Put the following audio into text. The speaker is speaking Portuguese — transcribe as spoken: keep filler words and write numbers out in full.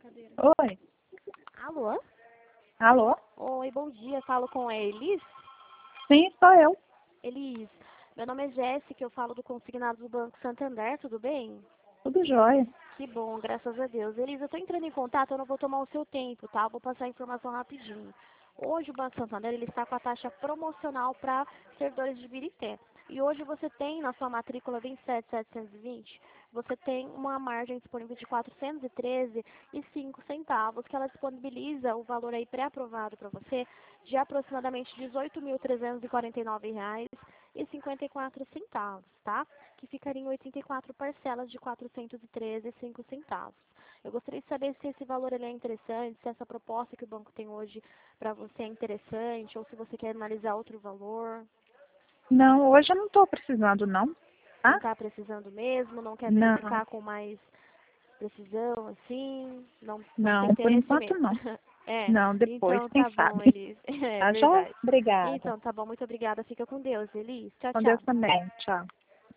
Oi, Alô? alô? Oi, bom dia. Falo com a Elis. Sim, sou eu. Elis, meu nome é Jéssica, eu falo do consignado do Banco Santander, tudo bem? Tudo jóia. Que bom, graças a Deus. Elis, eu tô entrando em contato, eu não vou tomar o seu tempo, tá? Eu vou passar a informação rapidinho. Hoje o Banco Santander ele está com a taxa promocional para servidores de Birité. E hoje você tem na sua matrícula vinte e sete mil setecentos e vinte, você tem uma margem disponível de quatrocentos e treze e cinco centavos, que ela disponibiliza o valor aí pré-aprovado para você de aproximadamente dezoito mil trezentos e quarenta e nove reais e cinquenta e quatro centavos, tá? Que ficaria em oitenta e quatro parcelas de quatrocentos e treze e cinco centavos. Eu gostaria de saber se esse valor ele é interessante, se essa proposta que o banco tem hoje para você é interessante, ou se você quer analisar outro valor. Não, hoje eu não estou precisando, não. Não Tá? está precisando mesmo, não quer Não, verificar com mais precisão, assim, não, não tem não, por interesse enquanto mesmo. não. É, Não, depois, então quem tá bom, sabe. Elis. É Tá, joia? verdade. Obrigada. Então tá bom, muito obrigada. Fica com Deus, Elis. Tchau, Com Deus tchau. também. Tchau.